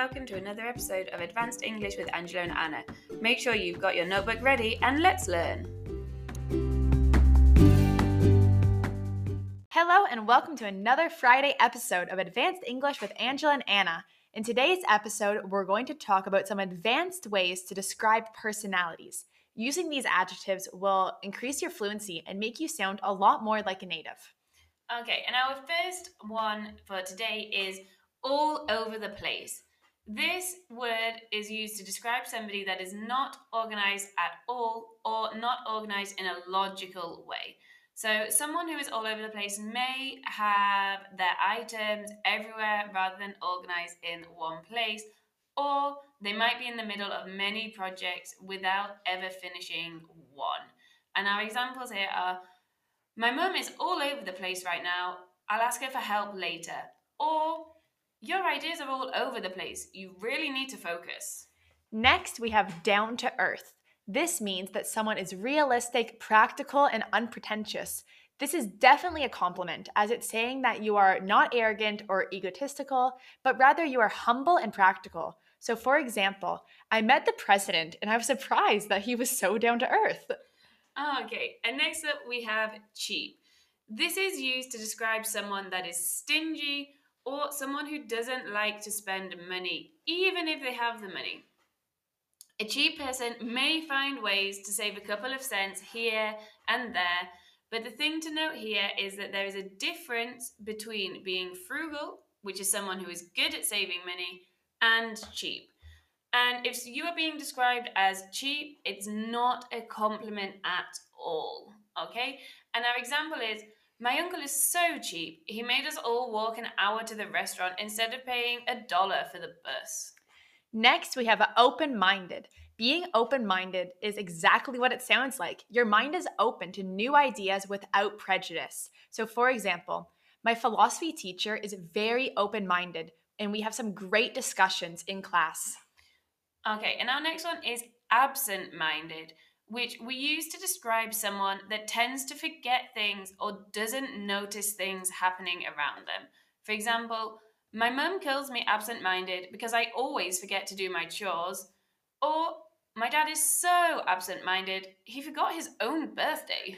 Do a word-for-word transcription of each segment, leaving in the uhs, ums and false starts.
welcome to another episode of Advanced English with Angela and Anna. Make sure you've got your notebook ready and let's learn. Hello and welcome to another Friday episode of Advanced English with Angela and Anna. In today's episode, we're going to talk about some advanced ways to describe personalities. Using these adjectives will increase your fluency and make you sound a lot more like a native. Okay, and our first one for today is all over the place. This word is used to describe somebody that is not organized at all or not organized in a logical way. So someone who is all over the place may have their items everywhere rather than organized in one place, or they might be in the middle of many projects without ever finishing one. And our examples here are: my mum is all over the place right now. I'll ask her for help later. Or, your ideas are all over the place. You really need to focus. Next, we have down to earth. This means that someone is realistic, practical, and unpretentious. This is definitely a compliment, as it's saying that you are not arrogant or egotistical, but rather you are humble and practical. So, for example, I met the president and I was surprised that he was so down to earth. Okay, and next up we have cheap. This is used to describe someone that is stingy or someone who doesn't like to spend money, even if they have the money. A cheap person may find ways to save a couple of cents here and there, but the thing to note here is that there is a difference between being frugal, which is someone who is good at saving money, and cheap. And if you are being described as cheap, it's not a compliment at all, okay? And our example is, my uncle is so cheap, he made us all walk an hour to the restaurant instead of paying a dollar for the bus. Next, we have open-minded. Being open-minded is exactly what it sounds like. Your mind is open to new ideas without prejudice. So, for example, my philosophy teacher is very open-minded, and we have some great discussions in class. Okay, and our next one is absent-minded, which we use to describe someone that tends to forget things or doesn't notice things happening around them. For example, my mum calls me absent-minded because I always forget to do my chores. Or, my dad is so absent-minded, he forgot his own birthday.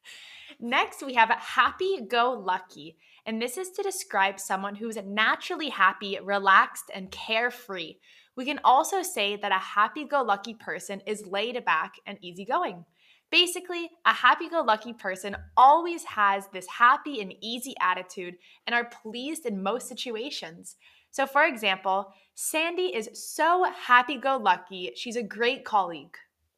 Next, we have happy-go-lucky, and this is to describe someone who is naturally happy, relaxed, and carefree. We can also say that a happy-go-lucky person is laid back and easygoing. Basically, a happy-go-lucky person always has this happy and easy attitude and are pleased in most situations. So, for example, Sandy is so happy-go-lucky, she's a great colleague.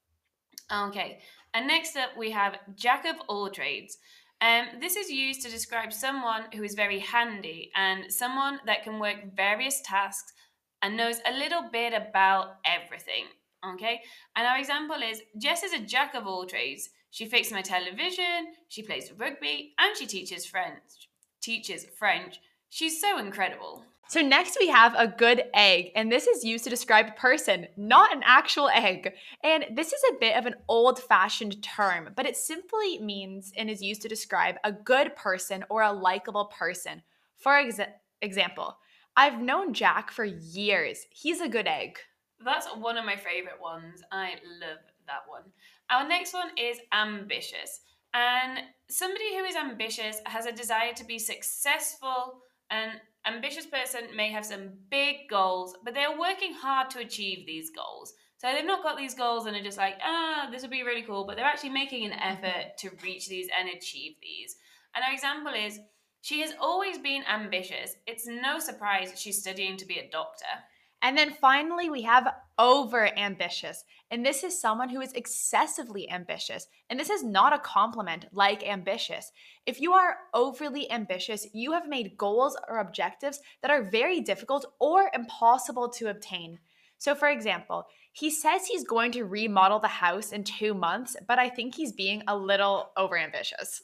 Okay, and next up we have jack of all trades. Um, this is used to describe someone who is very handy and someone that can work various tasks and knows a little bit about everything. Okay, and our example is, Jess is a jack of all trades. She fixes my television, she plays rugby, and she teaches French. Teaches French. She's so incredible. So next we have a good egg, and this is used to describe a person, not an actual egg. And this is a bit of an old-fashioned term, but it simply means and is used to describe a good person or a likable person. For exa- example, I've known Jack for years. He's a good egg. That's one of my favorite ones. I love that one. Our next one is ambitious. And somebody who is ambitious has a desire to be successful. An ambitious person may have some big goals, but they're working hard to achieve these goals. So they've not got these goals and are just like, ah, this would be really cool, but they're actually making an effort to reach these and achieve these. And our example is, she has always been ambitious. It's no surprise that she's studying to be a doctor. And then finally, we have over ambitious. And this is someone who is excessively ambitious. And this is not a compliment like ambitious. If you are overly ambitious, you have made goals or objectives that are very difficult or impossible to obtain. So, for example, he says he's going to remodel the house in two months, but I think he's being a little overambitious.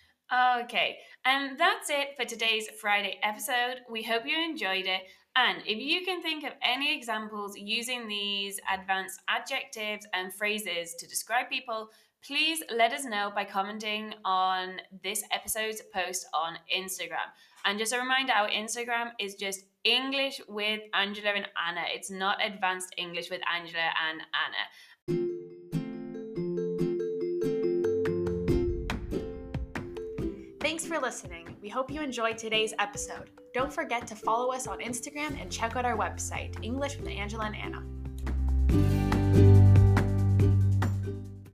Okay, and that's it for today's Friday episode. We hope you enjoyed it. And if you can think of any examples using these advanced adjectives and phrases to describe people, please let us know by commenting on this episode's post on Instagram. And just a reminder, our Instagram is just English with Angela and Anna. It's not Advanced English with Angela and Anna. Thanks for listening. We hope you enjoyed today's episode. Don't forget to follow us on Instagram and check out our website, English with Angela and Anna.